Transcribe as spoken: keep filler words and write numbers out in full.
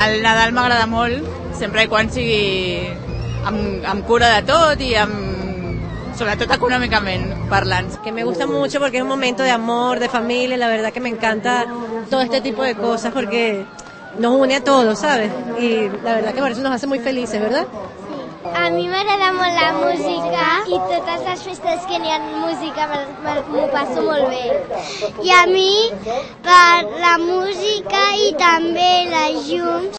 El Nadal m'agrada molt, sempre i quan sigui amb, amb cura de tot y amb, sobretot econòmicament parlant. Que me gusta mucho porque es un momento de amor, de familia, la verdad que me encanta todo este tipo de cosas porque nos une a todos, ¿sabes? Y la verdad que por eso nos hace muy felices, ¿verdad? A mi m'agrada molt la música i totes les festes que n'hi ha música m'ho passo molt bé. I a mi per la música i també les llums